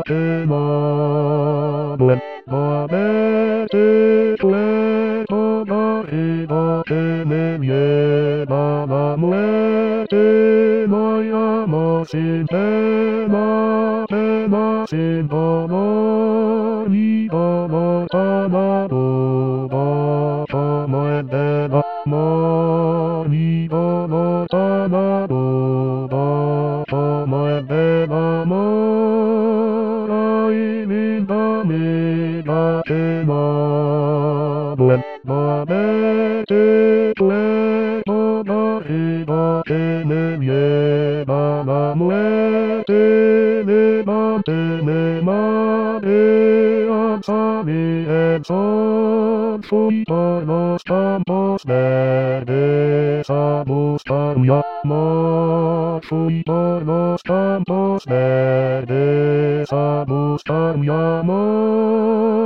Blen, Babette, Kleto, Bahida, Tenemye, Banamlete, Maya, Masin, Tema, Tema, Sin, Bama, Ni, Bama, Tama, Doba, Tama, Dena, Ma, Ni, Bama, Tama, Doba, Tama, Dena, Ma, in the Midashima, Blen, Babette, Kleto, Bahida, Tenemye, Banamlete, Nebante, Nemade, Ansami, Enson, Fuitanos, Campos, Nede, Samus, Tanyama, Fuitanos, Campos, Nede, Samus, Tanyama,